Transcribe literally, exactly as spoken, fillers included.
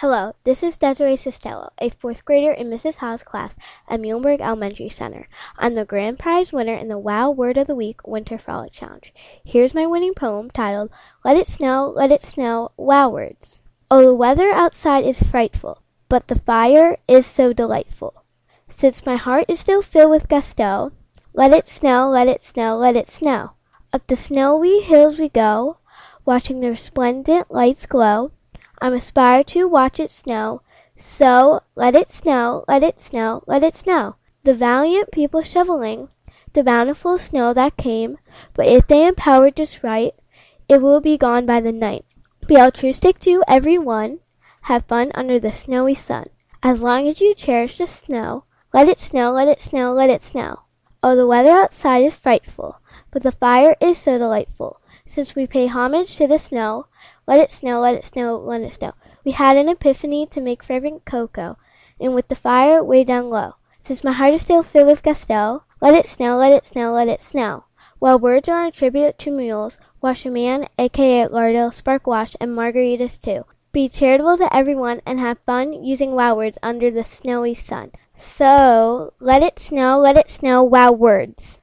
Hello, this is Desiree Sistello, a fourth grader in Missus Ha's class at Muhlenberg Elementary Center. I'm the grand prize winner in the Wow Word of the Week Winter Frolic Challenge. Here's my winning poem titled, Let It Snow, Let It Snow, Wow Words. Oh, the weather outside is frightful, but the fire is so delightful. Since my heart is still filled with gusto, let it snow, let it snow, let it snow. Up the snowy hills we go, watching the resplendent lights glow. I'm aspired to watch it snow, so let it snow, let it snow, let it snow. The valiant people shoveling the bountiful snow that came, but if they empower just right, it will be gone by the night. Be altruistic to every one, have fun under the snowy sun. As long as you cherish the snow, let it snow, let it snow, let it snow. Oh, the weather outside is frightful, but the fire is so delightful. Since we pay homage to the snow, let it snow, let it snow, let it snow. We had an epiphany to make fragrant cocoa, and with the fire way down low. Since my heart is still filled with gusto, let it snow, let it snow, let it snow. While words are a tribute to mules, Washerman, aka Lardell, Spark Wash, and Margaritas too. Be charitable to everyone and have fun using wow words under the snowy sun. So, let it snow, let it snow, wow words.